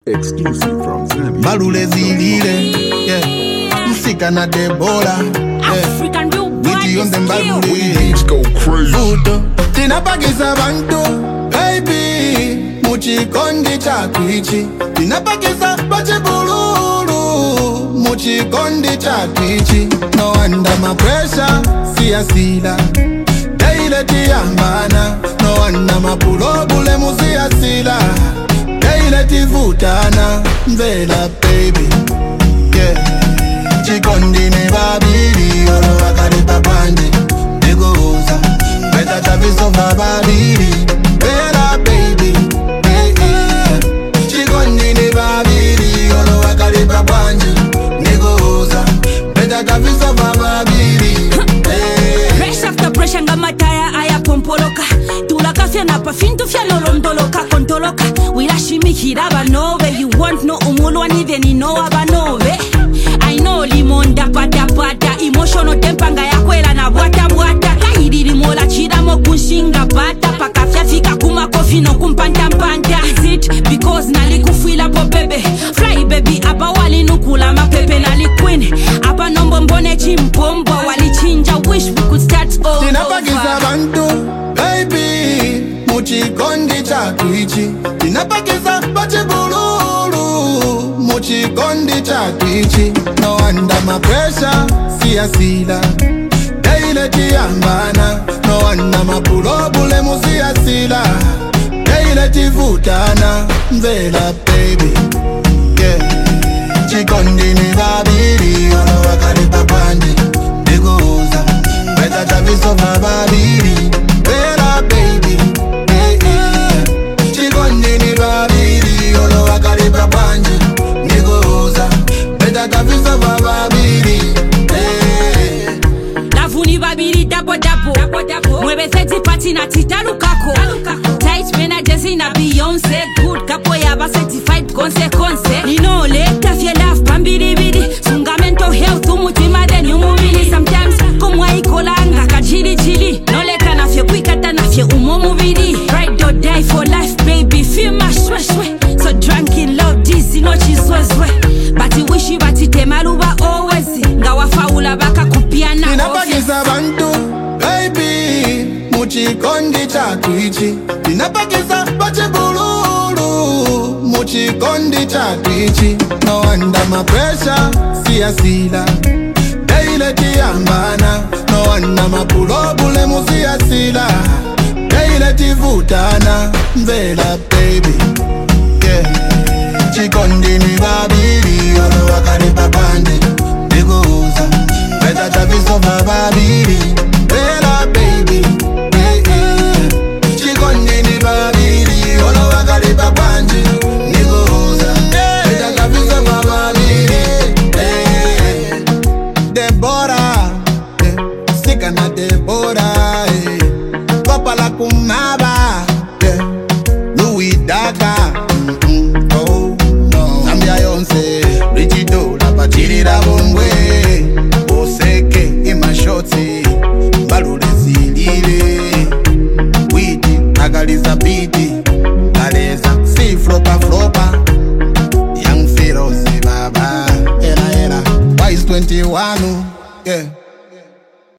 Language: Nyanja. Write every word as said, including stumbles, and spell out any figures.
Exclusive from Zambia. Balule zilile, yeah. Msika na Debola, yeah. African real Wiki on them balule. Beats go crazy. Futo, tinapakisa bantu, baby. Muchikondi chakwichi. Tinapakisa bachibululu. Muchikondi chakwichi. No wonder my pressure, siya sila. Daile tiyambana. No wonder my pulobule musiya sila. Daile tivutana, mvela baby, yeah. Chikondi ne babili, olo wakaripa pande, negoza. Beta taviso babili, mvela baby, yeah, yeah. Chikondi ne babili, olo wakaripa pande, negoza. Beta taviso babili, yeah. Pressure after pressure ngama taya aya pompoloka. Tulaka fya na pa fintu fya lolondoloka kontoloka. Wirashimikira banove. You want no umulu aniveni no abanove. I know limonda pata pata. Emotional tempanga ya kwela na bwata bwata. Kahiriri mola chida mo kunshinga bata. Paka fya fika kuma kofi no kumpanta mpanta. Is it because nalikufila po bebe? Fly baby apa wali nukula mapepe naliqueen. Apa nombo mbone chimpombo walichinja. Wish we could start all Tinapakisa over. bantu, baby. Muchikondi chakwichi. Tinapakisa bachibululu. Muchikondi chakwichi. No wonder my pressure, siya sila. Daile tiyambana. No wonder my pulobule musiya sila. Daile tivutana, mvela baby, yeah. Chikondi ni babili, olo wakaripa pande, negoza. Beta taviso babili, mvela baby, yeah, yeah. Chikondi ni babili, olo wakaripa pande, negoza. Beta taviso babili, yeah. Lavuni babili dapo dapo. Mwebe seti pati na titalu kako. Tight mena jezi na Beyonce. Good kapo ya ba certified konse konse. Nino leta fye love pambili bidi. Sunga mental health umutima then umumili. Sometimes kumwa ikolanga kajili jili. No leta na fye kwikata na fye umumu bidi. Ride or die for life baby. Feel my shwe shwe. So drunk in love dizzy no chiswezwe. Bati wishi bati temaluba always. Ngawa faula baka kupiana. Tinapakisa bantu, baby. Muchikondi chakwichi. Tinapakisa bachibululu. Muchikondi chakwichi. No wonder my pressure, siya sila. Daile tiyambana. No wonder my pulobule musiya sila. Daile tivutana, mvela baby, yeah.